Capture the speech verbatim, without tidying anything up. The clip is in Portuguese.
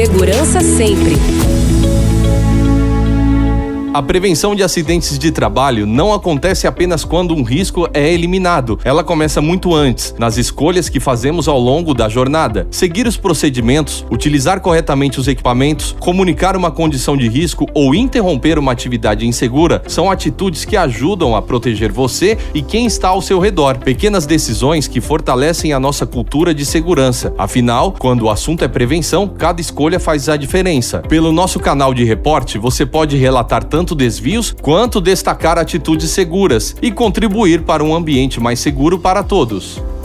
Segurança sempre. A prevenção de acidentes de trabalho não acontece apenas quando um risco é eliminado. Ela começa muito antes, nas escolhas que fazemos ao longo da jornada. Seguir os procedimentos, utilizar corretamente os equipamentos, comunicar uma condição de risco ou interromper uma atividade insegura são atitudes que ajudam a proteger você e quem está ao seu redor. Pequenas decisões que fortalecem a nossa cultura de segurança. Afinal, quando o assunto é prevenção, cada escolha faz a diferença. Pelo nosso canal de reporte, você pode relatar tanto desvios quanto destacar atitudes seguras e contribuir para um ambiente mais seguro para todos.